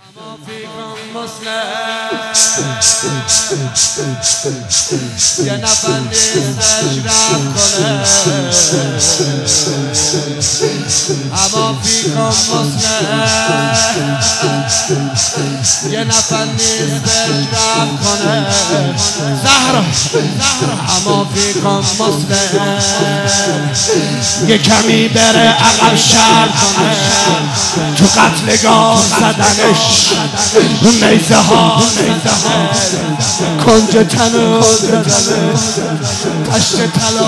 اما فیکم مسلم یه نفر نیستش رحم کنه اما فیکم مسلم یه نفر نیستش رحم کنه زهرا اما فیکم مسلم یه کمی بره عقب شر کنه تو قتلگاه زدنش نیزه ها کنج تنو زدنه تشت طلا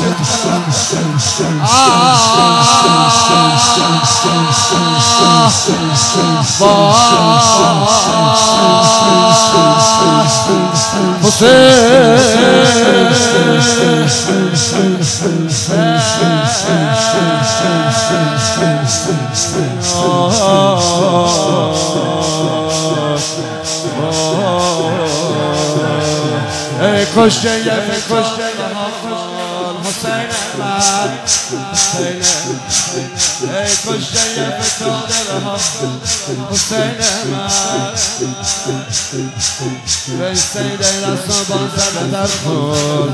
ای کشته یه کشته حسین من ای کشته یه فتاده حسین من ای سیده دست و بان زده در خون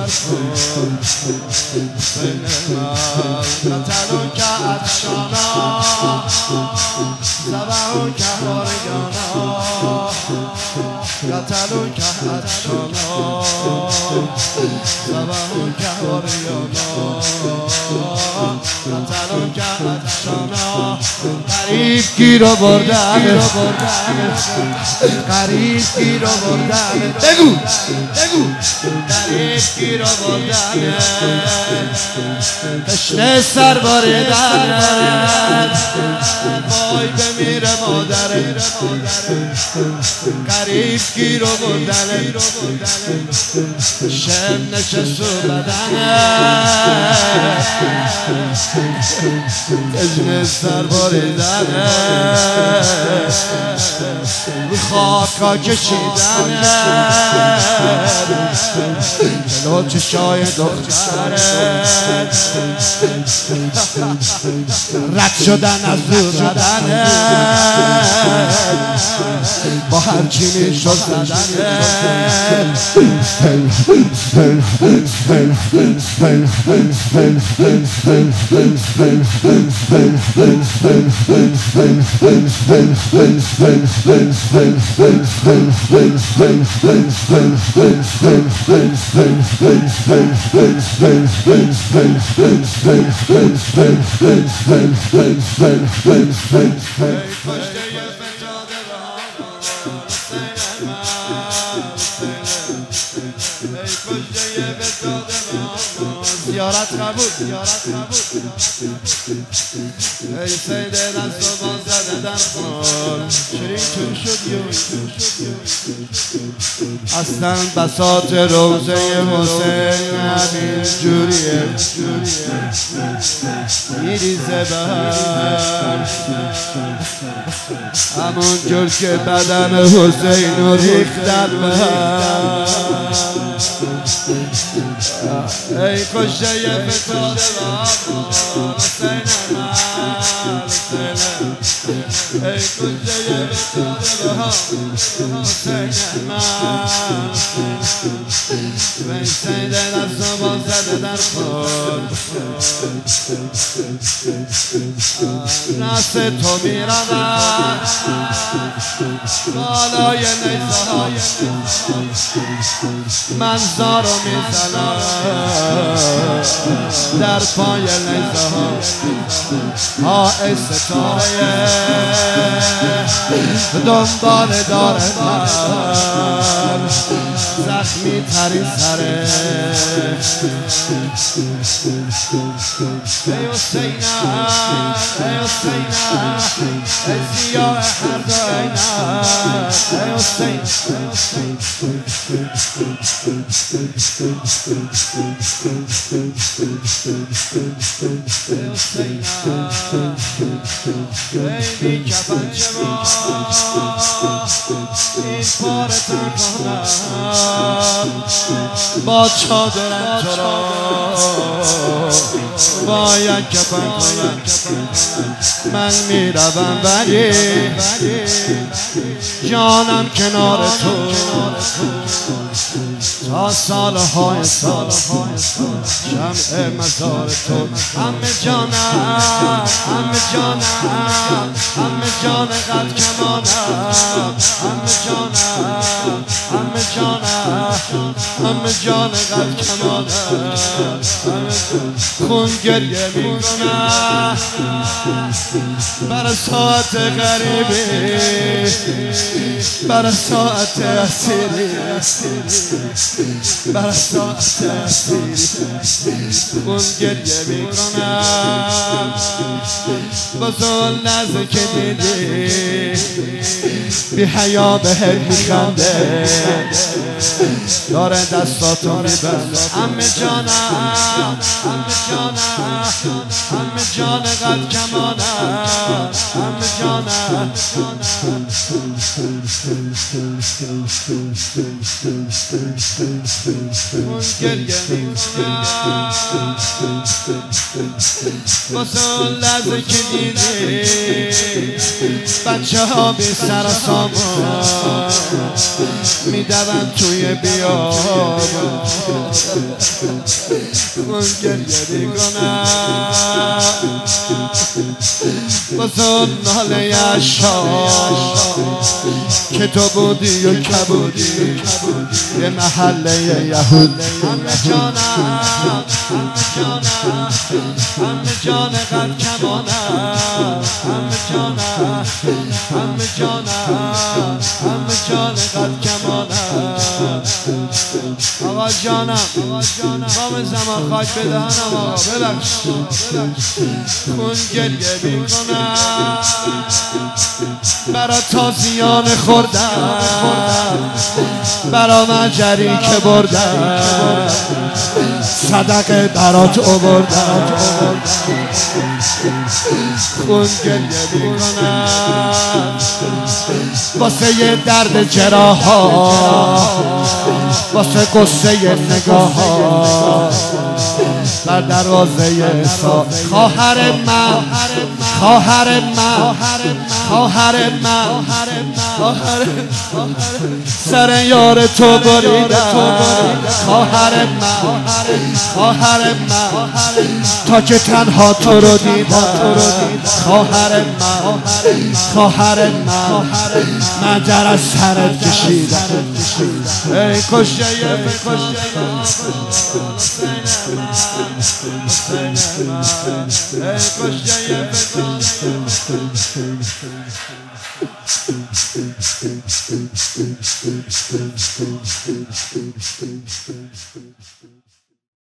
حسین من قتلو که عطشانا زبهو که بارگانا قتلو که عطشانا زبهو که بارگانا قتلو که عطشانا قریب گیر و بردن قریب گیر و بردن بگو قریب گیر و بردن تشنه سر باریدن وای بمیره مادره قریب گیر و بردن شم نشست و بدنه تشنه سر باریدن رو خاکا کشیدن جلو چشای دختره رد شدن از رو زدن با هرچی میشد زدن زیارت قبول ای سیده دست و بان زده در خون شرین چون شد اصلا بساط روزه حسین همین جوریه میریزه بر همون جور که بدن حسین رو ریختن بر ای کشته یه فتاده حسین من ای کشته یه فتاده حسین من ای سیده دست و بان زده در خود نست تو میرود بالای نیزه ها من زارو میزنم در پای نیزه ها ای ستاره دنبال داره من زخمی تری سره ای حسینم ای حسینم ای سیاه هر دو عینم ای حسین ای بی کفن چما این پاره تنها با چادرم تو را باید کفن کنم. من میروم ولی جانم کنار تو تا سالهای سال شمع مزار تو. همه جانم همه جانم همه جان قد کمانم همه جانم همه جانم همه جان قد کمانم. خون گریه میکنم برای ساعت غریبی برای ساعت اسیری برای ساعت اسیری خون گریه میکنم باز اون لحظه که دیدی بی حیا بهت میخنده داره دستاتو میبنده. همه جانم همه جانم همه جان قد کمانم همه جانم اون گریه میکنم واسه اون لحظه که دیدی بچه ها بی سر و سامان میدون توی بیابان. اون گریه میکنم واسه اون ناله عشاق که تو بودی و کبودی یه محله یهود. همه جانم همه جانم همه جان قد کمانم همه جانم همه جانم همه جان قد کمانم. آقا جانم بام زمان خاک بدهنم آقا ببخش. خون گریه میکنم برا تازیان خوردم برا مجری که بردم صدقه برات آوردم. خون گریه میکنم واسه یه درد جراحا واسه قصه نگاه ها بر دروازه خواهر من خواهر من خواهر من سر یار تو بریدم خواهر من خواهر من تا که تنها تو رو دیدم خواهر من خواهر من من در از سرت کشیدم. ای کشته